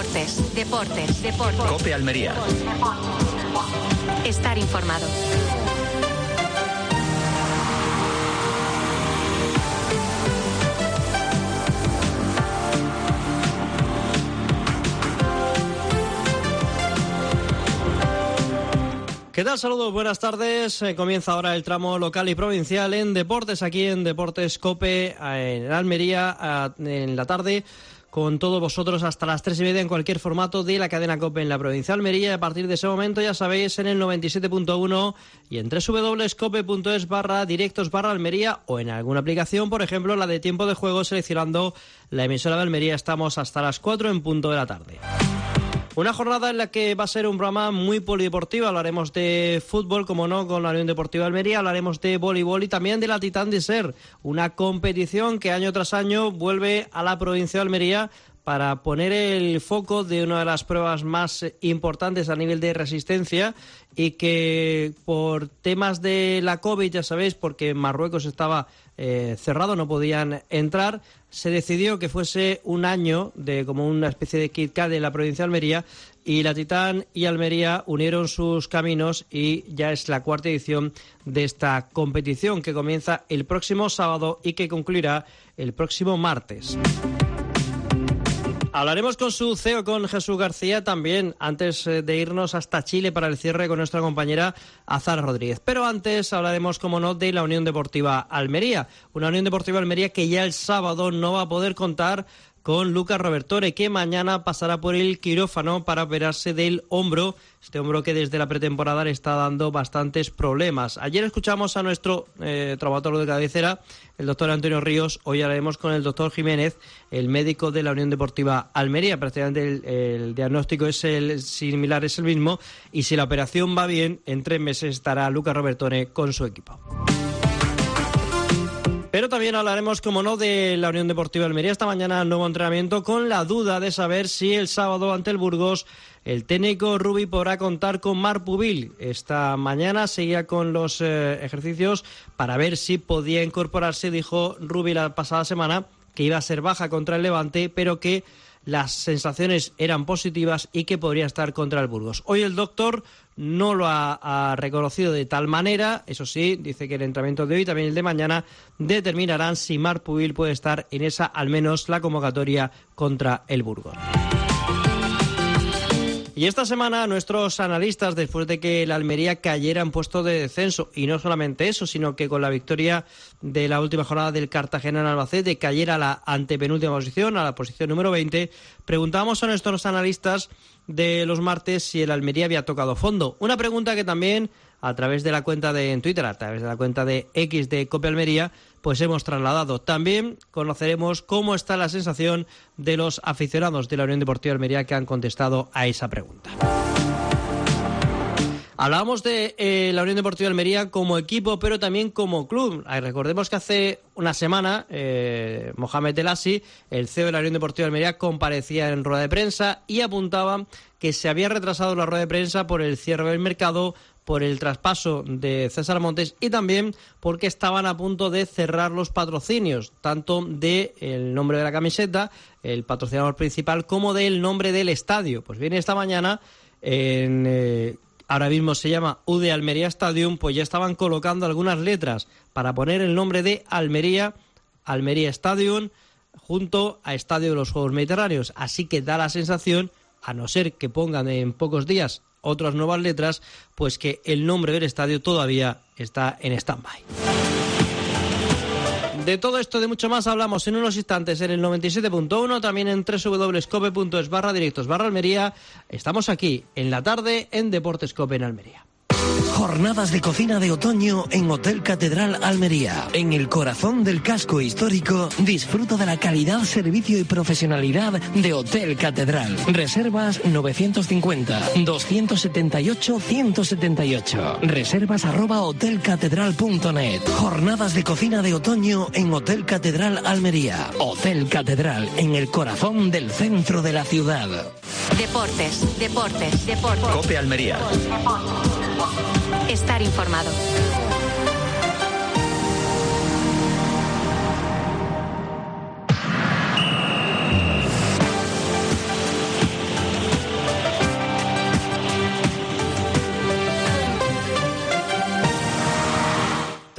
Deportes. COPE Almería. Estar informado. ¿Qué tal? Saludos, buenas tardes. Comienza ahora el tramo local y provincial en Deportes, aquí en Deportes COPE, en Almería, en la tarde, con todos vosotros hasta las 3:30 en cualquier formato de la cadena COPE en la provincia de Almería. A partir de ese momento, ya sabéis, en el 97.1 y en www.cope.es/directos/Almería o en alguna aplicación, por ejemplo, la de tiempo de juego, seleccionando la emisora de Almería. Estamos hasta las 4 en punto de la tarde. Una jornada en la que va a ser un programa muy polideportivo. Hablaremos de fútbol, como no, con la Unión Deportiva Almería. Hablaremos de voleibol y también de la Titán de Ser, una competición que año tras año vuelve a la provincia de Almería para poner el foco de una de las pruebas más importantes a nivel de resistencia y que por temas de la COVID, ya sabéis, porque Marruecos estaba cerrado, no podían entrar, se decidió que fuese un año de como una especie de Kit Kat de la provincia de Almería, y la Titán y Almería unieron sus caminos y ya es la cuarta edición de esta competición que comienza el próximo sábado y que concluirá el próximo martes. Hablaremos con su CEO, con Jesús García, también antes de irnos hasta Chile para el cierre con nuestra compañera Azara Rodríguez. Pero antes hablaremos, como no, de la Unión Deportiva Almería. Una Unión Deportiva Almería que ya el sábado no va a poder contar con Lucas Robertore, que mañana pasará por el quirófano para operarse del hombro, este hombro que desde la pretemporada le está dando bastantes problemas. Ayer escuchamos a nuestro traumatólogo de cabecera, el doctor Antonio Ríos. Hoy hablaremos con el doctor Jiménez, el médico de la Unión Deportiva Almería. Prácticamente el diagnóstico es similar, es el mismo, y si la operación va bien, en 3 meses estará Lucas Robertore con su equipo. Pero también hablaremos, como no, de la Unión Deportiva Almería. Esta mañana nuevo entrenamiento con la duda de saber si el sábado ante el Burgos el técnico Rubi podrá contar con Marc Pubil. Esta mañana seguía con los ejercicios para ver si podía incorporarse. Dijo Rubi la pasada semana que iba a ser baja contra el Levante, pero que las sensaciones eran positivas y que podría estar contra el Burgos. Hoy el doctor no lo ha reconocido de tal manera. Eso sí, dice que el entrenamiento de hoy y también el de mañana determinarán si Marc Pubil puede estar en esa, al menos, la convocatoria contra el Burgos. Y esta semana nuestros analistas, después de que la Almería cayera en puesto de descenso, y no solamente eso, sino que con la victoria de la última jornada del Cartagena en Albacete cayera a la antepenúltima posición, a la posición número 20, preguntamos a nuestros analistas de los martes si el Almería había tocado fondo. Una pregunta que también, a través de la cuenta en Twitter, a través de la cuenta de X de COPE Almería, pues hemos trasladado. También conoceremos cómo está la sensación de los aficionados de la Unión Deportiva Almería que han contestado a esa pregunta. Hablábamos de la Unión Deportiva Almería como equipo, pero también como club. Recordemos que hace una semana Mohamed El Assi, el CEO de la Unión Deportiva Almería, comparecía en rueda de prensa y apuntaba que se había retrasado la rueda de prensa por el cierre del mercado, por el traspaso de César Montes y también porque estaban a punto de cerrar los patrocinios, tanto del nombre de la camiseta, el patrocinador principal, como del nombre del estadio. Pues bien, esta mañana, ahora mismo se llama UD Almería Stadium, pues ya estaban colocando algunas letras para poner el nombre de Almería, Almería Stadium, junto a Estadio de los Juegos Mediterráneos. Así que da la sensación, a no ser que pongan en pocos días otras nuevas letras, pues que el nombre del estadio todavía está en stand-by. De todo esto y de mucho más hablamos en unos instantes en el 97.1, también en www.cope.es/directos/Almería. Estamos aquí en la tarde en Deportes COPE en Almería. Jornadas de cocina de otoño en Hotel Catedral Almería. En el corazón del casco histórico, disfruta de la calidad, servicio y profesionalidad de Hotel Catedral. Reservas 950-278-178. Reservas @hotelcatedral.net. Jornadas de cocina de otoño en Hotel Catedral Almería. Hotel Catedral, en el corazón del centro de la ciudad. Deportes. COPE Almería. Estar informado.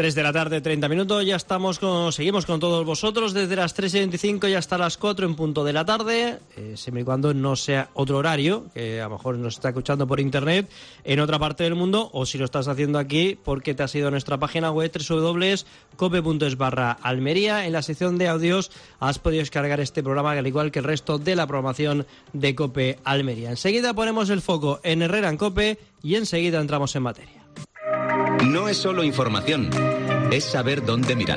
3 de la tarde, 30 minutos, ya seguimos con todos vosotros desde las 3:25 y hasta las 4 en punto de la tarde, siempre y cuando no sea otro horario, que a lo mejor nos está escuchando por internet en otra parte del mundo, o si lo estás haciendo aquí porque te has ido a nuestra página web www.cope.es/Almería. En la sección de audios has podido descargar este programa, al igual que el resto de la programación de Cope Almería. Enseguida ponemos el foco en Herrera en Cope y enseguida entramos en materia. No es solo información, es saber dónde mirar.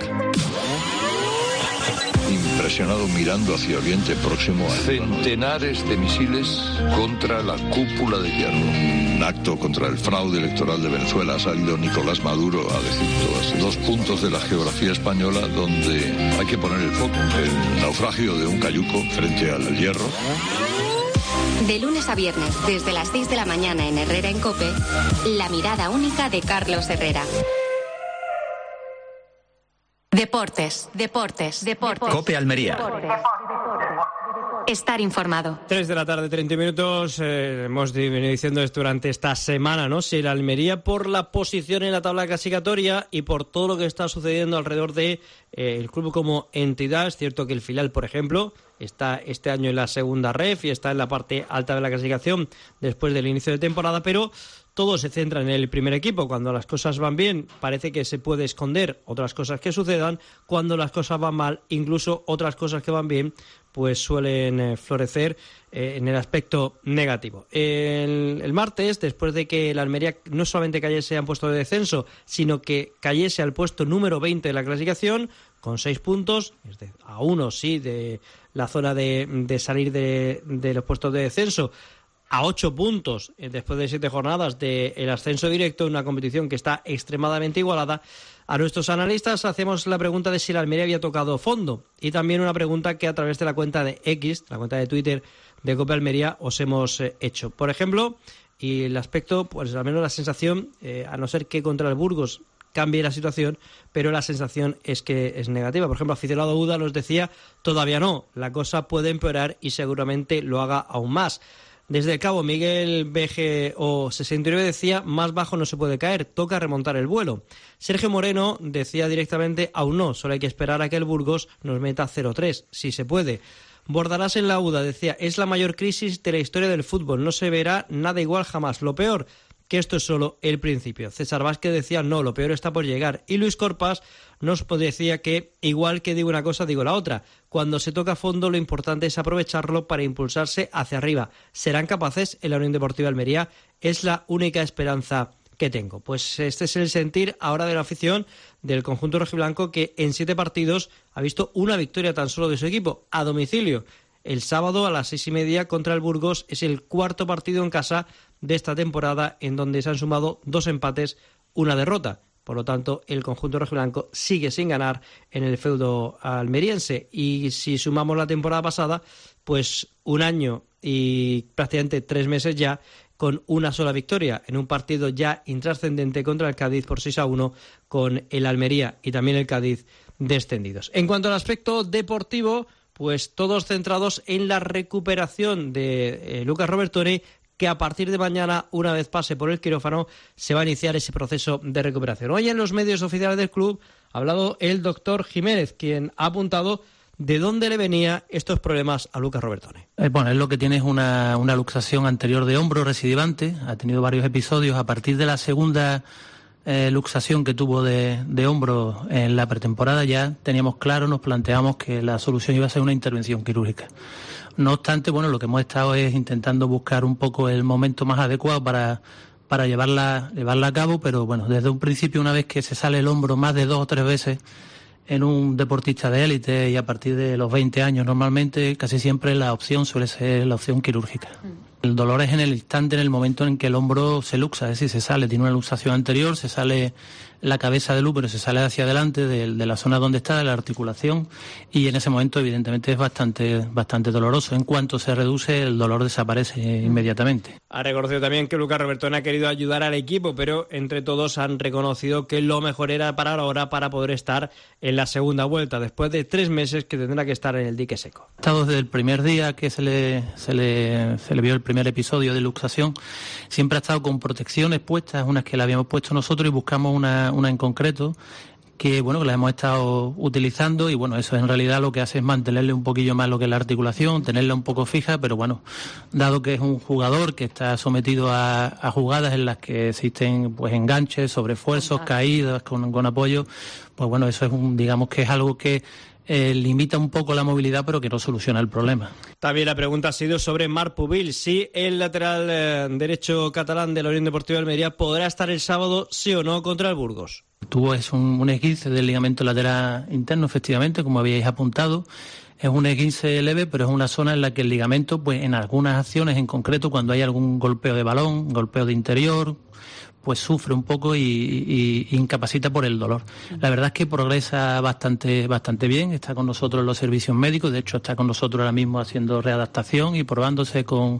Impresionado mirando hacia Oriente Próximo. Centenares de misiles contra la cúpula de hierro. Un acto contra el fraude electoral de Venezuela. Ha salido Nicolás Maduro a decir todas. 2 puntos de la geografía española donde hay que poner el foco. El naufragio de un cayuco frente al hierro. De lunes a viernes, desde las 6 de la mañana en Herrera en Cope, la mirada única de Carlos Herrera. Deportes. Cope Almería. Estar informado. 3 de la tarde, 30 minutos. Hemos venido diciendo esto durante esta semana, ¿no? Si el Almería, por la posición en la tabla clasificatoria y por todo lo que está sucediendo alrededor de el club como entidad, es cierto que el filial, por ejemplo, está este año en la segunda ref y está en la parte alta de la clasificación después del inicio de temporada, pero todo se centra en el primer equipo. Cuando las cosas van bien, parece que se puede esconder otras cosas que sucedan. Cuando las cosas van mal, incluso otras cosas que van bien, pues suelen florecer en el aspecto negativo. El martes, después de que el Almería no solamente cayese a un puesto de descenso, sino que cayese al puesto número 20 de la clasificación, con 6 puntos, a uno sí de la zona de salir de los puestos de descenso, a 8 puntos después de 7 jornadas del ascenso directo, en una competición que está extremadamente igualada. A nuestros analistas hacemos la pregunta de si el Almería había tocado fondo, y también una pregunta que a través de la cuenta de X, la cuenta de Twitter de Cope Almería, os hemos hecho. Por ejemplo, y el aspecto, pues al menos la sensación, a no ser que contra el Burgos cambie la situación, pero la sensación es que es negativa. Por ejemplo, aficionado Uda nos decía, todavía no, la cosa puede empeorar y seguramente lo haga aún más. Desde el Cabo, Miguel BGO 69 decía, más bajo no se puede caer, toca remontar el vuelo. Sergio Moreno decía directamente, aún no, solo hay que esperar a que el Burgos nos meta 0-3, si se puede. Bordalás en la UDA decía, es la mayor crisis de la historia del fútbol, no se verá nada igual jamás. Lo peor, que esto es solo el principio. César Vázquez decía, no, lo peor está por llegar. Y Luis Corpas nos decía que, igual que digo una cosa, digo la otra. Cuando se toca a fondo, lo importante es aprovecharlo para impulsarse hacia arriba. ¿Serán capaces en la Unión Deportiva Almería? Es la única esperanza que tengo. Pues este es el sentir ahora de la afición del conjunto rojiblanco, que en 7 partidos ha visto una victoria tan solo de su equipo, a domicilio. El sábado a las 6:30 contra el Burgos es el 4º partido en casa de esta temporada, en donde se han sumado 2 empates, una derrota. Por lo tanto, el conjunto rojiblanco sigue sin ganar en el feudo almeriense. Y si sumamos la temporada pasada, pues 1 año y prácticamente 3 meses ya con una sola victoria en un partido ya intrascendente contra el Cádiz por 6-1, con el Almería y también el Cádiz descendidos. En cuanto al aspecto deportivo, pues todos centrados en la recuperación de Lucas Robertone, que a partir de mañana, una vez pase por el quirófano, se va a iniciar ese proceso de recuperación. Hoy en los medios oficiales del club ha hablado el doctor Jiménez, quien ha apuntado de dónde le venían estos problemas a Lucas Robertone. Bueno, él lo que tiene es una luxación anterior de hombro recidivante, ha tenido varios episodios. A partir de la segunda luxación que tuvo de hombro en la pretemporada, ya teníamos claro, nos planteamos que la solución iba a ser una intervención quirúrgica. No obstante, bueno, lo que hemos estado es intentando buscar un poco el momento más adecuado para llevarla a cabo, pero bueno, desde un principio, una vez que se sale el hombro más de 2 o 3 veces en un deportista de élite, y a partir de los 20 años normalmente, casi siempre la opción suele ser la opción quirúrgica. El dolor es en el instante, en el momento en que el hombro se luxa, es decir, se sale, tiene una luxación anterior, se sale la cabeza del útero, se sale hacia adelante de la zona donde está, de la articulación, y en ese momento evidentemente es bastante doloroso. En cuanto se reduce, el dolor desaparece inmediatamente. Ha reconocido también que Lucas Robertone ha querido ayudar al equipo, pero entre todos han reconocido que lo mejor era parar ahora para poder estar en la segunda vuelta, después de 3 meses que tendrá que estar en el dique seco. Ha estado desde el primer día que se le vio el primer episodio de luxación, siempre ha estado con protecciones puestas, unas que le habíamos puesto nosotros, y buscamos una en concreto que bueno, que la hemos estado utilizando, y bueno, eso en realidad lo que hace es mantenerle un poquillo más lo que es la articulación, tenerla un poco fija, pero bueno, dado que es un jugador que está sometido a jugadas en las que existen pues enganches, sobreesfuerzos, caídas con apoyo, pues bueno, eso es digamos que es algo que limita un poco la movilidad, pero que no soluciona el problema. También la pregunta ha sido sobre Marc Pubil, si el lateral derecho catalán de la Unión Deportiva de Almería podrá estar el sábado, sí o no, contra el Burgos. Tuvo un esguince del ligamento lateral interno, efectivamente, como habíais apuntado. Es un esguince leve, pero es una zona en la que el ligamento, pues en algunas acciones en concreto, cuando hay algún golpeo de balón, golpeo de interior, pues sufre un poco y incapacita por el dolor. La verdad es que progresa bastante bien, está con nosotros en los servicios médicos, de hecho está con nosotros ahora mismo haciendo readaptación y probándose con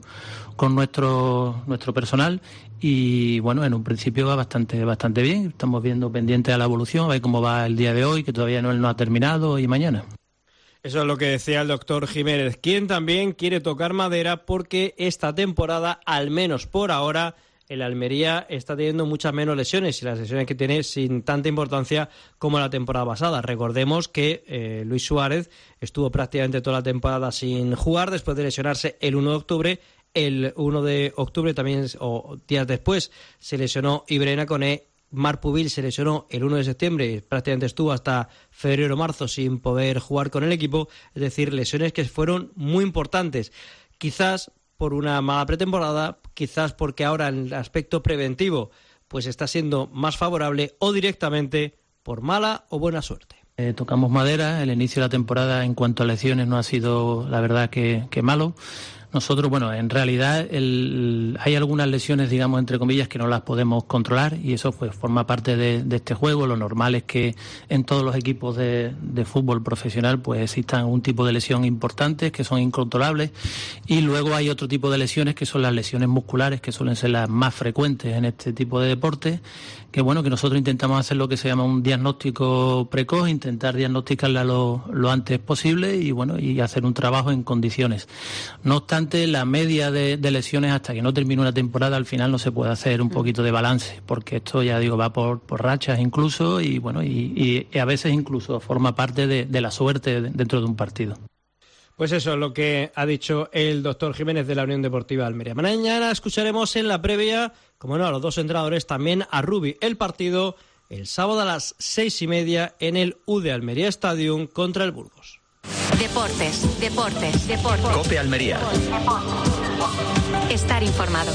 nuestro personal, y bueno, en un principio va bastante bien. Estamos viendo pendiente a la evolución, a ver cómo va el día de hoy, que todavía no ha terminado, y mañana. Eso es lo que decía el doctor Jiménez, quien también quiere tocar madera porque esta temporada, al menos por ahora, el Almería está teniendo muchas menos lesiones, y las lesiones que tiene sin tanta importancia como la temporada pasada. Recordemos que Luis Suárez estuvo prácticamente toda la temporada sin jugar después de lesionarse el 1 de octubre. El 1 de octubre también, o días después, se lesionó Ibrahima Koné. Marc Pubil se lesionó el 1 de septiembre y prácticamente estuvo hasta febrero o marzo sin poder jugar con el equipo. Es decir, lesiones que fueron muy importantes. Quizás por una mala pretemporada, quizás porque ahora en el aspecto preventivo pues está siendo más favorable, o directamente por mala o buena suerte. Tocamos madera, el inicio de la temporada en cuanto a lesiones no ha sido, la verdad, que malo. Nosotros, bueno, en realidad hay algunas lesiones, digamos, entre comillas, que no las podemos controlar, y eso pues forma parte de este juego. Lo normal es que en todos los equipos de fútbol profesional pues existan un tipo de lesión importantes que son incontrolables, y luego hay otro tipo de lesiones que son las lesiones musculares, que suelen ser las más frecuentes en este tipo de deportes, que bueno, que nosotros intentamos hacer lo que se llama un diagnóstico precoz, intentar diagnosticarla lo antes posible, y bueno, y hacer un trabajo en condiciones. No obstante, la media de lesiones hasta que no termine una temporada, al final no se puede hacer un poquito de balance, porque esto, ya digo, va por rachas incluso, y bueno, y a veces incluso forma parte de la suerte dentro de un partido. Pues eso es lo que ha dicho el doctor Jiménez de la Unión Deportiva Almería. Mañana escucharemos en la previa, como no, a los dos entrenadores, también a Rubi. El partido el sábado a las 6:30 en el UD Almería Stadium contra el Burgos. Deportes. COPE Almería. Estar informado.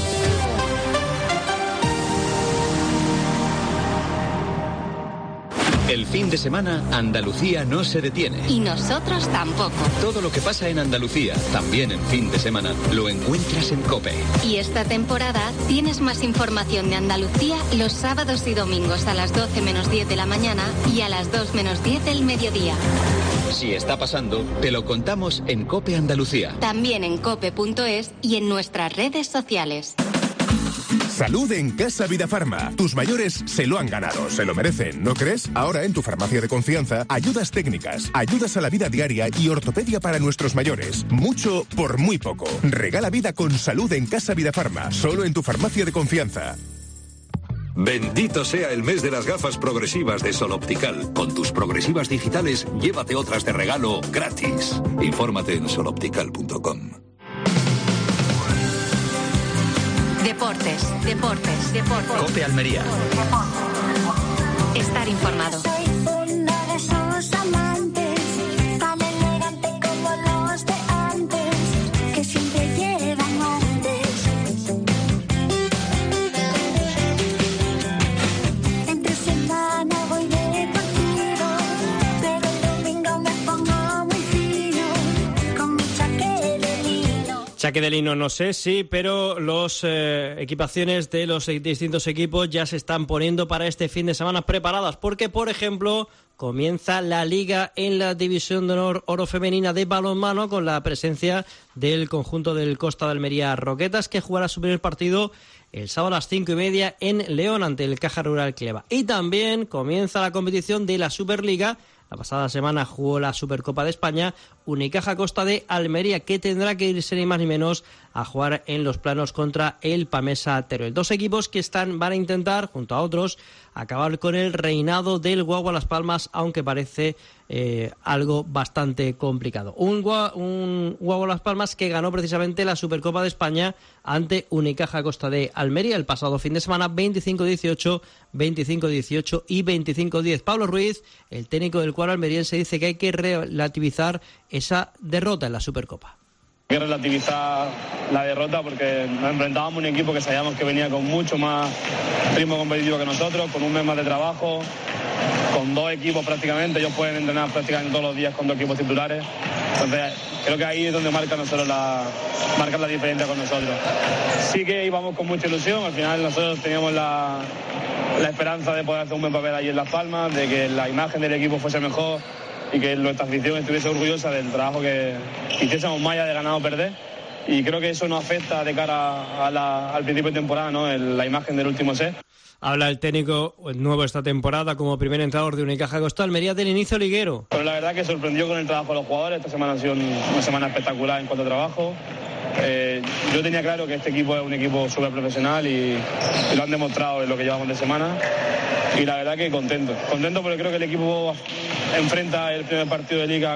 El fin de semana, Andalucía no se detiene. Y nosotros tampoco. Todo lo que pasa en Andalucía, también en fin de semana, lo encuentras en COPE. Y esta temporada tienes más información de Andalucía los sábados y domingos a las 12 menos 10 de la mañana y a las 2 menos 10 del mediodía. Si está pasando, te lo contamos en COPE Andalucía. También en cope.es y en nuestras redes sociales. Salud en Casa Vida Farma. Tus mayores se lo han ganado, se lo merecen, ¿no crees? Ahora en tu farmacia de confianza, ayudas técnicas, ayudas a la vida diaria y ortopedia para nuestros mayores. Mucho por muy poco. Regala vida con salud en Casa Vida Farma, solo en tu farmacia de confianza. Bendito sea el mes de las gafas progresivas de Sol Optical. Con tus progresivas digitales, llévate otras de regalo gratis. Infórmate en soloptical.com. Deportes. COPE Almería. Estar informado. Soy una de esos amantes, tan elegante como los de antes, que siempre llevan guantes. Entre semana voy deportivo, pero el domingo me pongo muy fino, con mi chaqué de lino. Chaqué de lino no sé, sí, pero los equipaciones de los distintos equipos ya se están poniendo para este fin de semana preparadas, porque, por ejemplo, comienza la Liga en la División de Honor Oro Femenina de balonmano, con la presencia del conjunto del Costa de Almería Roquetas, que jugará su primer partido el sábado a las 5:30 en León ante el Caja Rural Cleva. Y también comienza la competición de la Superliga, La pasada semana jugó la Supercopa de España. Unicaja Costa de Almería, que tendrá que irse ni más ni menos a jugar en los planos contra el Pamesa Teruel. Dos equipos que van a intentar, junto a otros, acabar con el reinado del Guagua Las Palmas, aunque parece algo bastante complicado. Un Guagua Las Palmas que ganó precisamente la Supercopa de España ante Unicaja Costa de Almería el pasado fin de semana, 25-18, 25-18 y 25-10. Pablo Ruiz, el técnico del cuadro almeriense, dice que hay que relativizar esa derrota en la Supercopa. Hay que relativizar la derrota porque nos enfrentábamos a un equipo que sabíamos que venía con mucho más ritmo competitivo que nosotros, con un mes más de trabajo, con dos equipos prácticamente. Ellos pueden entrenar prácticamente todos los días con dos equipos titulares. Entonces creo que ahí es donde marcan la diferencia con nosotros. Sí que íbamos con mucha ilusión. Al final nosotros teníamos la esperanza de poder hacer un buen papel allí en Las Palmas, de que la imagen del equipo fuese mejor y que nuestra afición estuviese orgullosa del trabajo que hiciésemos más allá de ganar o perder. Y creo que eso nos afecta de cara al principio de temporada, ¿no? La imagen del último set. Habla el técnico nuevo esta temporada como primer entrenador de Unicaja Costa Almería del inicio liguero. Pero la verdad que sorprendió con el trabajo de los jugadores. Esta semana ha sido una semana espectacular en cuanto a trabajo. Yo tenía claro que este equipo es un equipo súper profesional y lo han demostrado en lo que llevamos de semana. Y la verdad que contento porque creo que el equipo enfrenta el primer partido de Liga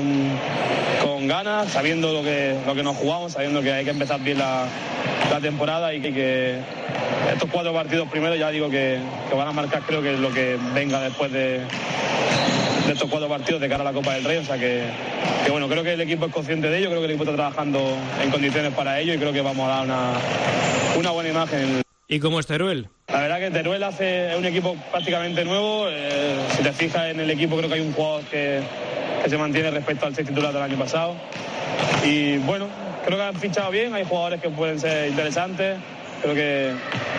con ganas, sabiendo lo que nos jugamos, sabiendo que hay que empezar bien la temporada y que estos 4 partidos primero ya digo que van a marcar, creo que lo que venga después de estos 4 partidos de cara a la Copa del Rey. O sea que bueno, creo que el equipo es consciente de ello, creo que el equipo está trabajando en condiciones para ello y creo que vamos a dar una buena imagen. ¿Y cómo es Teruel? La verdad que Teruel es un equipo prácticamente nuevo. Si te fijas en el equipo, creo que hay un jugador que se mantiene respecto al 6 titular del año pasado. Y bueno, creo que han fichado bien, hay jugadores que pueden ser interesantes. Creo que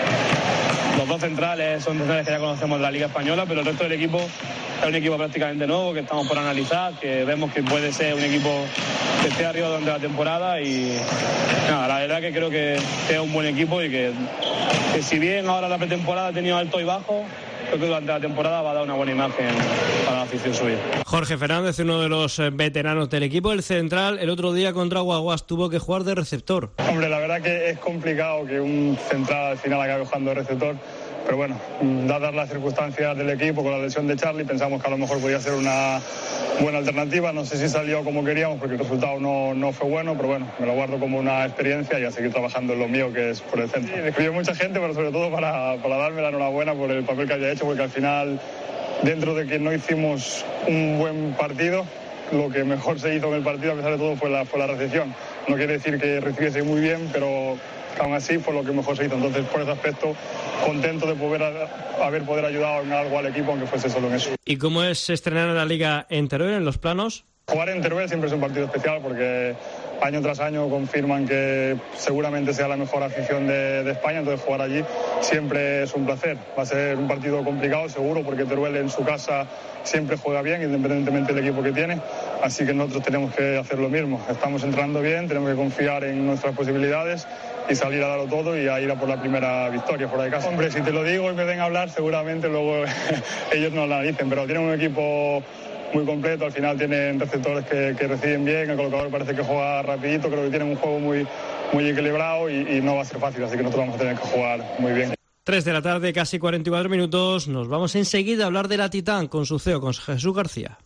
los 2 centrales son centrales que ya conocemos de la Liga Española, pero el resto del equipo es un equipo prácticamente nuevo, que estamos por analizar, que vemos que puede ser un equipo que esté arriba durante la temporada y nada, la verdad que creo que es un buen equipo y que si bien ahora la pretemporada ha tenido alto y bajo, creo que durante la temporada va a dar una buena imagen para la afición suya. Jorge Fernández, uno de los veteranos del equipo, el central, el otro día contra Guaguas tuvo que jugar de receptor. Hombre, la verdad que es complicado que un central al final acabe jugando de receptor, pero bueno, dadas las circunstancias del equipo con la lesión de Charlie, pensamos que a lo mejor podía ser una buena alternativa. No sé si salió como queríamos porque el resultado no fue bueno, pero bueno, me lo guardo como una experiencia y a seguir trabajando en lo mío, que es por el centro. Me escribió mucha gente, pero sobre todo para darme la enhorabuena por el papel que haya hecho, porque al final, dentro de que no hicimos un buen partido, lo que mejor se hizo en el partido, a pesar de todo, fue la recepción. No quiere decir que recibiese muy bien, pero aún así fue lo que mejor se hizo. Entonces, por ese aspecto, contento de poder ayudado en algo al equipo, aunque fuese solo en eso. ¿Y cómo es estrenar en la Liga en Teruel, en los planos? Jugar en Teruel siempre es un partido especial porque año tras año confirman que seguramente sea la mejor afición de España, entonces jugar allí siempre es un placer. Va a ser un partido complicado seguro porque Teruel en su casa siempre juega bien, independientemente del equipo que tiene, así que nosotros tenemos que hacer lo mismo. Estamos entrenando bien, tenemos que confiar en nuestras posibilidades y salir a darlo todo y a ir a por la primera victoria fuera de casa. Hombre, si te lo digo y me ven a hablar, seguramente luego ellos no lo analicen, pero tienen un equipo muy completo, al final tienen receptores que reciben bien, el colocador parece que juega rapidito, creo que tienen un juego muy equilibrado y no va a ser fácil, así que nosotros vamos a tener que jugar muy bien. 3 de la tarde, casi 44 minutos, nos vamos enseguida a hablar de la Titán con su CEO, con Jesús García.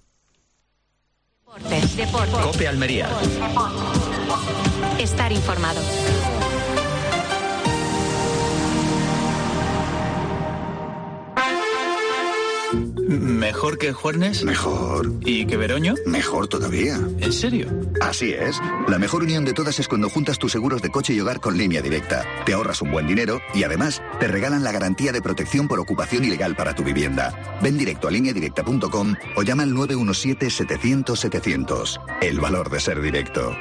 Deportes. COPE Almería. Estar informado. ¿Mejor que Juernes? Mejor. ¿Y que Veroño? Mejor todavía. ¿En serio? Así es. La mejor unión de todas es cuando juntas tus seguros de coche y hogar con Línea Directa. Te ahorras un buen dinero y además te regalan la garantía de protección por ocupación ilegal para tu vivienda. Ven directo a lineadirecta.com o llama al 917-700-700. El valor de ser directo.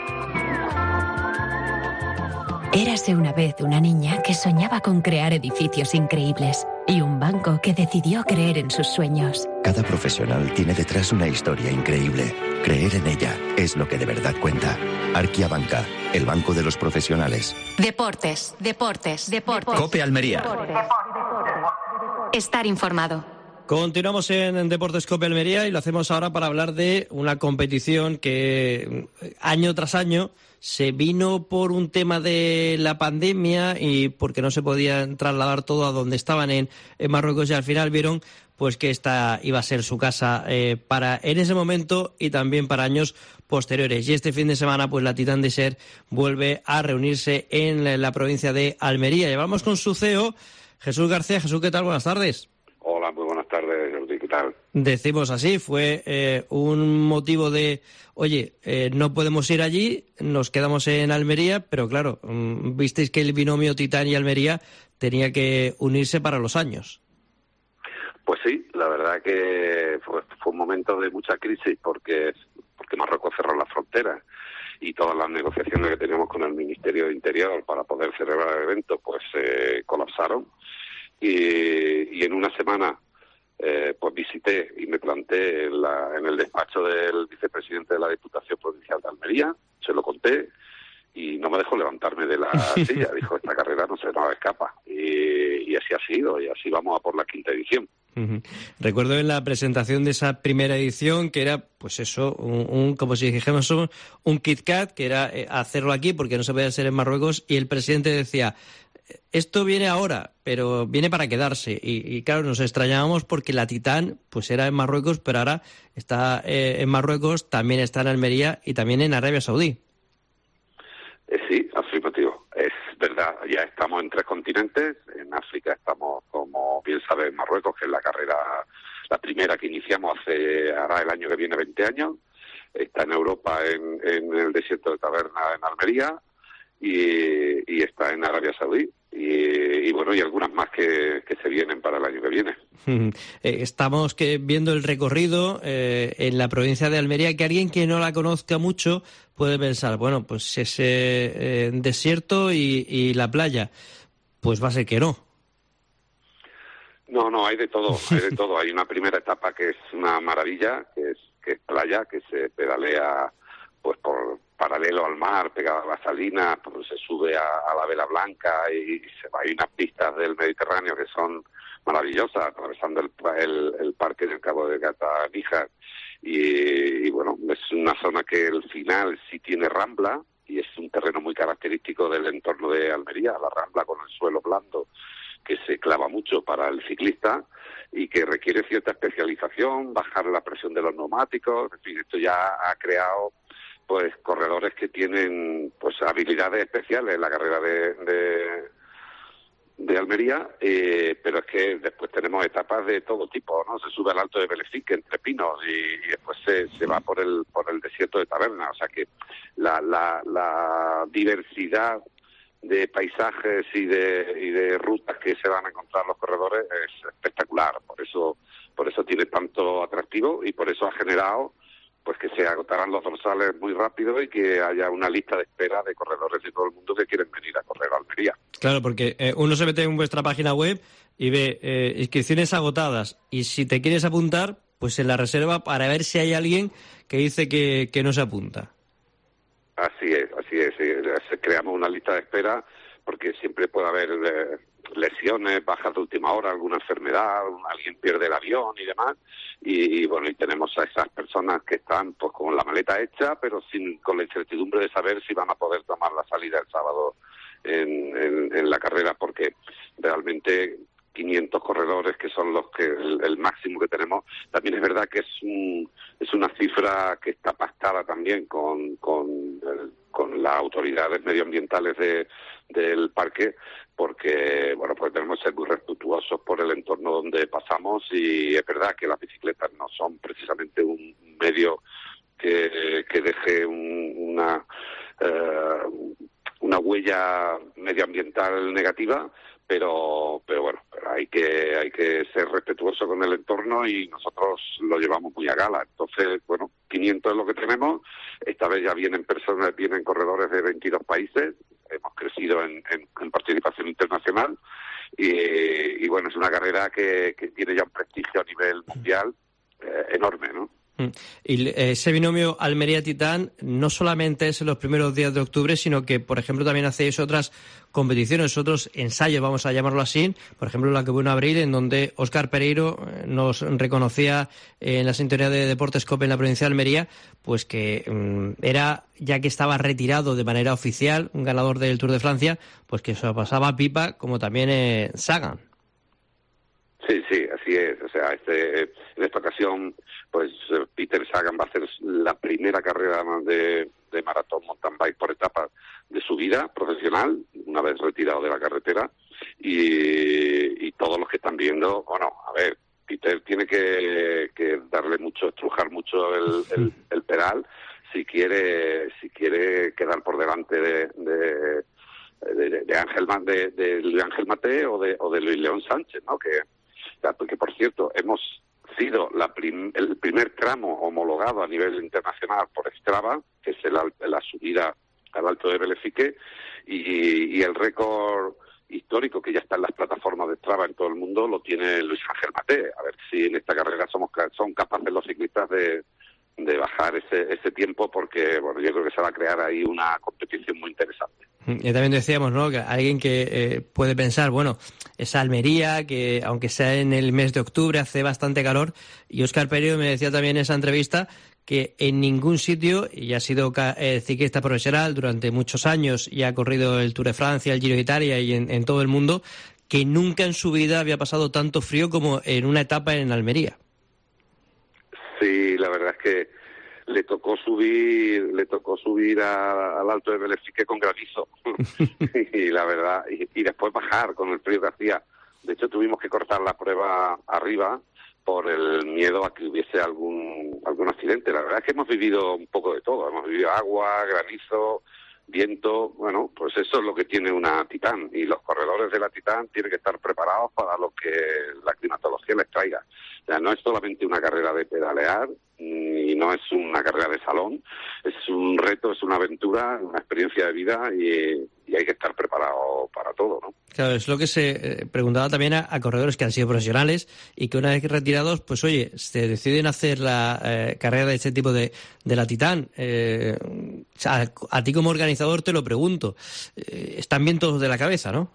Érase una vez una niña que soñaba con crear edificios increíbles y un banco que decidió creer en sus sueños. Cada profesional tiene detrás una historia increíble. Creer en ella es lo que de verdad cuenta. Arquia Banca, el banco de los profesionales. Deportes. COPE Almería. Estar informado. Continuamos en Deportes Cope Almería y lo hacemos ahora para hablar de una competición que año tras año se vino por un tema de la pandemia y porque no se podía trasladar todo a donde estaban en Marruecos, y al final vieron pues que esta iba a ser su casa para en ese momento y también para años posteriores. Y este fin de semana pues la Titán de Ser vuelve a reunirse en la provincia de Almería. Y vamos con su CEO, Jesús García. Jesús, ¿qué tal? Buenas tardes. Hola, muy buenas tardes, Jordi, ¿qué tal? Decimos así, fue un motivo de, oye, no podemos ir allí, nos quedamos en Almería, pero claro, visteis que el binomio Titán y Almería tenía que unirse para los años. Pues sí, la verdad que fue un momento de mucha crisis porque Marruecos cerró las fronteras y todas las negociaciones que teníamos con el Ministerio de Interior para poder celebrar el evento pues colapsaron. Y en una semana pues visité y me planté en el despacho del vicepresidente de la Diputación Provincial de Almería, se lo conté y no me dejó levantarme de la silla. Dijo, esta carrera no se nos escapa. Y así ha sido, y así vamos a por la 5ª edición. Uh-huh. Recuerdo en la presentación de esa primera edición que era, pues eso, como si dijéramos un Kit Kat, que era hacerlo aquí porque no se podía hacer en Marruecos, y el presidente decía, esto viene ahora, pero viene para quedarse. Y claro, nos extrañábamos porque la Titán pues era en Marruecos, pero ahora está en Marruecos, también está en Almería y también en Arabia Saudí. Sí, afirmativo. Es verdad, ya estamos en 3 continentes. En África estamos, como bien sabes, en Marruecos, que es la carrera, la primera que iniciamos hará el año que viene 20 años. Está en Europa, en el desierto de Taberna, en Almería, y está en Arabia Saudí. Y bueno, y algunas más que se vienen para el año que viene. Estamos viendo el recorrido en la provincia de Almería, que alguien que no la conozca mucho puede pensar, bueno, pues ese desierto y la playa, pues va a ser que no. No, hay de todo, hay de todo. Hay una primera etapa que es una maravilla, que es playa, que se pedalea pues por paralelo al mar, pegado a la salina, pues se sube a la Vela Blanca y hay unas pistas del Mediterráneo que son maravillosas, atravesando el parque del Cabo de Gata Níjar, y bueno, es una zona que al final sí tiene rambla y es un terreno muy característico del entorno de Almería, la rambla con el suelo blando que se clava mucho para el ciclista y que requiere cierta especialización, bajar la presión de los neumáticos, en fin, esto ya ha creado pues corredores que tienen pues habilidades especiales en la carrera de Almería, pero es que después tenemos etapas de todo tipo, ¿no? Se sube al Alto de Belefique, entre pinos, y después se va por el desierto de Taberna, o sea que la diversidad de paisajes y de rutas que se van a encontrar los corredores es espectacular, por eso tiene tanto atractivo y por eso ha generado pues que se agotarán los dorsales muy rápido y que haya una lista de espera de corredores de todo el mundo que quieren venir a correr a Almería. Claro, porque uno se mete en vuestra página web y ve inscripciones agotadas, y si te quieres apuntar, pues en la reserva para ver si hay alguien que dice que no se apunta. Así es. Creamos una lista de espera porque siempre puede haber lesiones, bajas de última hora, alguna enfermedad, alguien pierde el avión y demás, y bueno, y tenemos a esas personas que están pues con la maleta hecha, pero con la incertidumbre de saber si van a poder tomar la salida el sábado en la carrera, porque realmente 500 corredores, que son los que el máximo que tenemos, también es verdad que es una cifra que está pactada también con las autoridades medioambientales del parque, porque bueno, pues tenemos que ser muy respetuosos por el entorno donde pasamos, y es verdad que las bicicletas no son precisamente un medio que deje una huella medioambiental negativa, pero bueno, hay que ser respetuoso con el entorno y nosotros lo llevamos muy a gala. Entonces, bueno, 500 es lo que tenemos. Esta vez ya vienen corredores de 22 países. Hemos crecido en participación internacional y bueno, es una carrera que tiene ya un prestigio a nivel mundial enorme, ¿no? Y ese binomio Almería-Titán no solamente es en los primeros días de octubre, sino que, por ejemplo, también hacéis otras competiciones, otros ensayos, vamos a llamarlo así. Por ejemplo, la que hubo en abril, en donde Óscar Pereiro nos reconocía en la sintonía de Deportes COPE en la provincia de Almería, pues que era, ya que estaba retirado de manera oficial, un ganador del Tour de Francia, pues que se pasaba pipa, como también Sagan. Sí, así es. O sea, en esta ocasión, pues Peter Sagan va a hacer la primera carrera de maratón mountain bike por etapas de su vida profesional, una vez retirado de la carretera, y todos los que están viendo, bueno, a ver, Peter tiene que darle mucho, estrujar mucho el pedal si quiere quedar por delante de Ángel Maté o de Luis León Sánchez, ¿no? Porque, por cierto, hemos sido el primer tramo homologado a nivel internacional por Strava, que es la subida al Alto de Belefique, y el récord histórico que ya está en las plataformas de Strava en todo el mundo lo tiene Luis Ángel Maté. A ver si en esta carrera son capaces los ciclistas de bajar ese tiempo, porque bueno, yo creo que se va a crear ahí una competición muy interesante. Y también decíamos, ¿no?, que alguien que puede pensar, bueno, es Almería, que aunque sea en el mes de octubre hace bastante calor, y Óscar Pereiro me decía también en esa entrevista que en ningún sitio, y ha sido ciclista profesional durante muchos años y ha corrido el Tour de Francia, el Giro de Italia y en todo el mundo, que nunca en su vida había pasado tanto frío como en una etapa en Almería. Sí, la verdad es que le tocó subir al Alto de Belefique con granizo y la verdad, y después bajar con el frío que hacía. De hecho, tuvimos que cortar la prueba arriba por el miedo a que hubiese algún accidente. La verdad es que hemos vivido un poco de todo. Hemos vivido agua, granizo, viento. Bueno, pues eso es lo que tiene una Titán, y los corredores de la Titán tienen que estar preparados para lo que la climatología les traiga. O sea, no es solamente una carrera de pedalear y no es una carrera de salón, es un reto, es una aventura, una experiencia de vida, y hay que estar preparado para todo, ¿no? Claro, es lo que se preguntaba también a corredores que han sido profesionales y que una vez retirados, pues oye, se deciden hacer la carrera de este tipo de la Titán. A ti como organizador te lo pregunto, están bien todos de la cabeza, ¿no?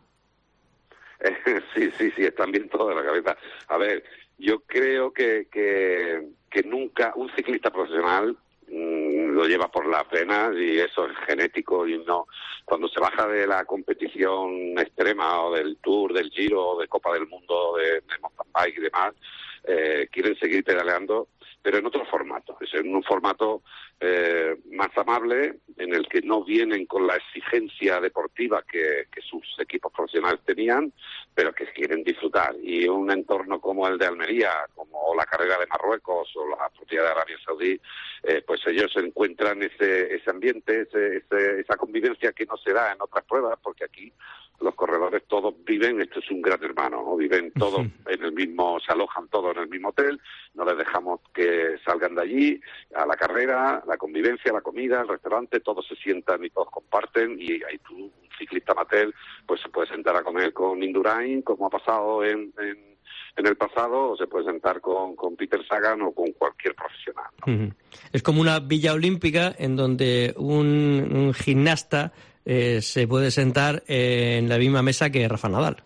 Sí, están bien todos de la cabeza. A ver, yo creo que nunca un ciclista profesional lo lleva por las venas, y eso es genético, y no, cuando se baja de la competición extrema o del Tour, del Giro, o de Copa del Mundo, de mountain bike y demás, quieren seguir pedaleando, pero en otro formato, es en un formato más amable, en el que no vienen con la exigencia deportiva que sus equipos profesionales tenían, pero que quieren disfrutar. Y un entorno como el de Almería, como la carrera de Marruecos o la propia de Arabia Saudí, pues ellos encuentran ese ambiente, esa convivencia que no se da en otras pruebas, porque aquí los corredores todos viven, esto es un gran hermano, ¿no? Viven todos en el mismo, se alojan todos en el mismo hotel, no les dejamos que salgan de allí, a la carrera, la convivencia, la comida, el restaurante, todos se sientan y todos comparten, y ahí tú, un ciclista amateur, pues se puede sentar a comer con Indurain, como ha pasado en el pasado, o se puede sentar con Peter Sagan o con cualquier profesional, ¿no? Es como una villa olímpica en donde un gimnasta se puede sentar en la misma mesa que Rafa Nadal.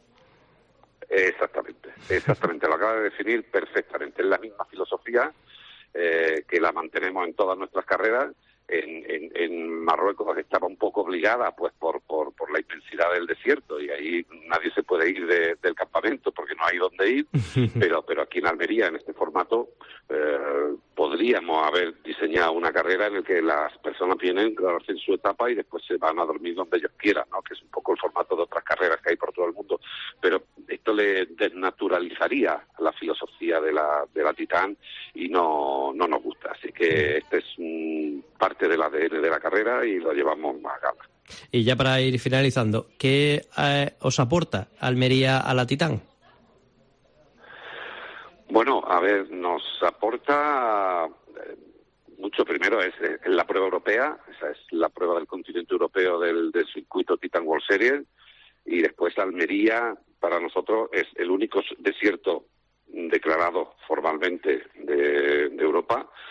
Exactamente, lo acaba de definir perfectamente. Es la misma filosofía que la mantenemos en todas nuestras carreras. En Marruecos estaba un poco obligada, pues por la inmensidad del desierto, y ahí nadie se puede ir del campamento porque no hay dónde ir, pero aquí en Almería, en este formato, podríamos haber diseñado una carrera en la que las personas vienen, hacen su etapa y después se van a dormir donde ellos quieran, ¿no? Que es un poco el formato de otras carreras que hay por todo el mundo, pero esto le desnaturalizaría la filosofía de la Titán, y no nos gusta. Así que este es parte del ADN de la carrera y lo llevamos a gala. Y ya para ir finalizando, ¿qué os aporta Almería a la Titán? Bueno, a ver, nos aporta mucho. Primero es la prueba europea, esa es la prueba del continente europeo del circuito Titan World Series, y después Almería para nosotros es el único desierto declarado formalmente de Europa,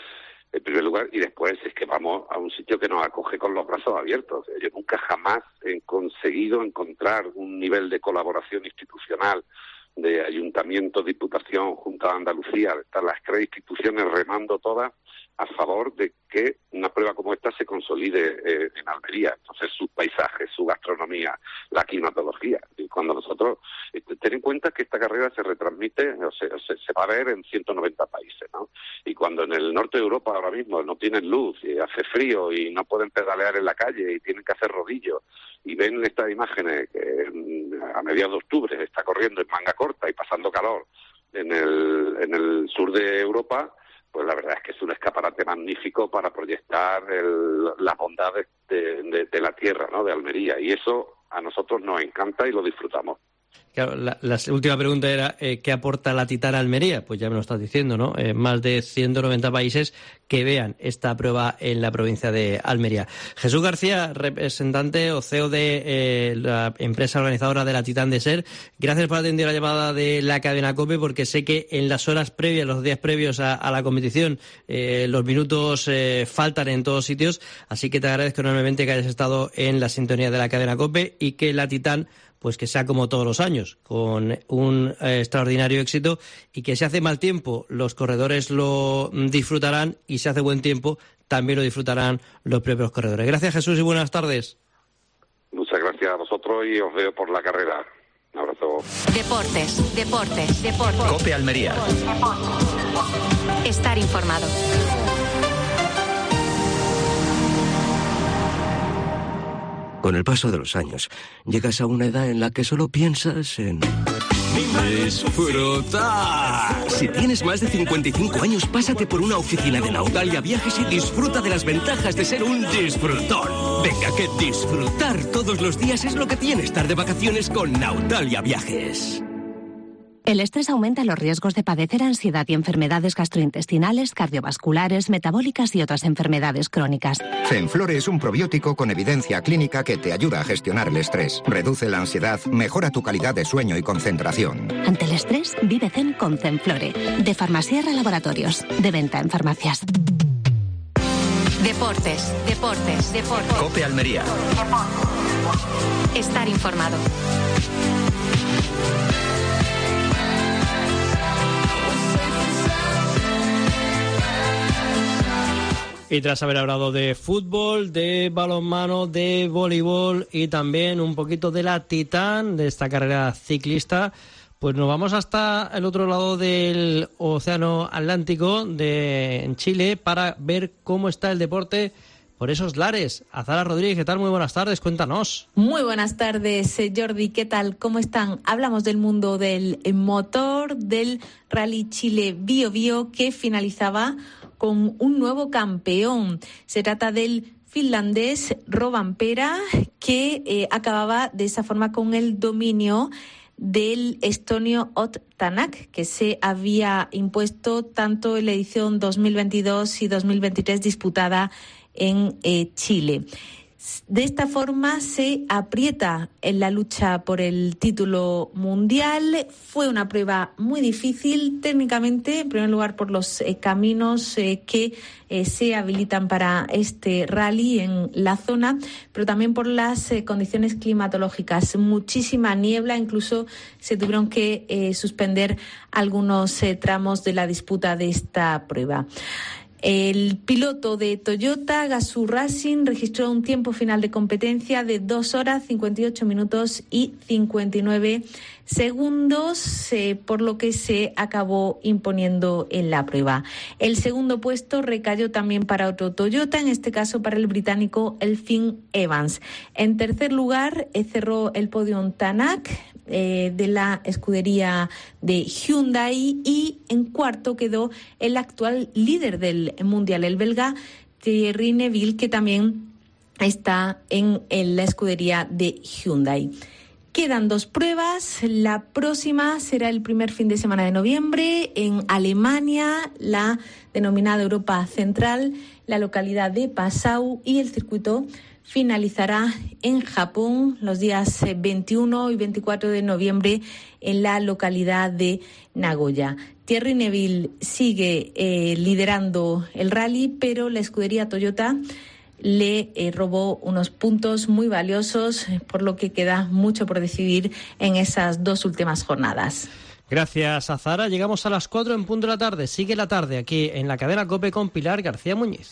en primer lugar, y después es que vamos a un sitio que nos acoge con los brazos abiertos. Yo nunca jamás he conseguido encontrar un nivel de colaboración institucional de Ayuntamiento, Diputación, Junta de Andalucía, están las 3 instituciones remando todas a favor de que una prueba como esta se consolide en Almería. Entonces, sus paisajes, su gastronomía, la climatología. Y cuando nosotros, ten en cuenta que esta carrera se retransmite, se va a ver en 190 países, ¿no? Y cuando en el norte de Europa ahora mismo no tienen luz, y hace frío y no pueden pedalear en la calle y tienen que hacer rodillos, y ven estas imágenes que a mediados de octubre está corriendo en manga corta y pasando calor en el sur de Europa, pues la verdad es que es un escaparate magnífico para proyectar las bondades de la tierra, ¿no?, de Almería, y eso a nosotros nos encanta y lo disfrutamos. Claro, la última pregunta era ¿qué aporta la Titán a Almería? Pues ya me lo estás diciendo, ¿no? Más de 190 países que vean esta prueba en la provincia de Almería. Jesús García, representante o CEO de la empresa organizadora de la Titán de Ser, gracias por atender la llamada de la cadena COPE, porque sé que en las horas previas, los días previos a la competición, los minutos faltan en todos sitios, así que te agradezco enormemente que hayas estado en la sintonía de la cadena COPE y que la Titán, pues que sea como todos los años, con un extraordinario éxito, y que si hace mal tiempo los corredores lo disfrutarán y si hace buen tiempo también lo disfrutarán los propios corredores. Gracias, Jesús, y buenas tardes. Muchas gracias a vosotros y os veo por la carrera. Un abrazo. Deportes. COPE Almería. Estar informado. Con el paso de los años, llegas a una edad en la que solo piensas en disfrutar. Si tienes más de 55 años, pásate por una oficina de Nautalia Viajes y disfruta de las ventajas de ser un disfrutón. Venga, que disfrutar todos los días es lo que tiene estar de vacaciones con Nautalia Viajes. El estrés aumenta los riesgos de padecer ansiedad y enfermedades gastrointestinales, cardiovasculares, metabólicas y otras enfermedades crónicas. Zenflore es un probiótico con evidencia clínica que te ayuda a gestionar el estrés, reduce la ansiedad, mejora tu calidad de sueño y concentración. Ante el estrés, vive zen con Zenflore. De Farmasierra Laboratorios. De venta en farmacias. Deportes. COPE Almería. Estar informado. Y tras haber hablado de fútbol, de balonmano, de voleibol y también un poquito de la Titán, de esta carrera ciclista, pues nos vamos hasta el otro lado del Océano Atlántico, en Chile, para ver cómo está el deporte por esos lares. Azara Rodríguez, ¿qué tal? Muy buenas tardes, cuéntanos. Muy buenas tardes, Jordi, ¿qué tal? ¿Cómo están? Hablamos del mundo del motor, del Rally Chile Bio Bio, que finalizaba con un nuevo campeón. Se trata del finlandés Rovanperä, que acababa de esa forma con el dominio del estonio Ott Tänak, que se había impuesto tanto en la edición 2022 y 2023 disputada en Chile. De esta forma se aprieta en la lucha por el título mundial. Fue una prueba muy difícil técnicamente, en primer lugar por los caminos que se habilitan para este rally en la zona, pero también por las condiciones climatológicas. Muchísima niebla, incluso se tuvieron que suspender algunos tramos de la disputa de esta prueba. El piloto de Toyota, Gazoo Racing, registró un tiempo final de competencia de 2 horas, 58 minutos y 59 segundos, por lo que se acabó imponiendo en la prueba. El segundo puesto recayó también para otro Toyota, en este caso para el británico Elfyn Evans. En tercer lugar cerró el podio Tänak, de la escudería de Hyundai, y en cuarto quedó el actual líder del mundial, el belga Thierry Neuville, que también está en la escudería de Hyundai. Quedan 2 pruebas. La próxima será el primer fin de semana de noviembre en Alemania, la denominada Europa Central, la localidad de Passau, y el circuito finalizará en Japón los días 21 y 24 de noviembre en la localidad de Nagoya. Thierry Neuville sigue liderando el rally, pero la escudería Toyota le robó unos puntos muy valiosos, por lo que queda mucho por decidir en esas 2 últimas jornadas. Gracias, Azara. Llegamos a las 4 en punto de la tarde. Sigue la tarde aquí en la cadena COPE con Pilar García Muñiz.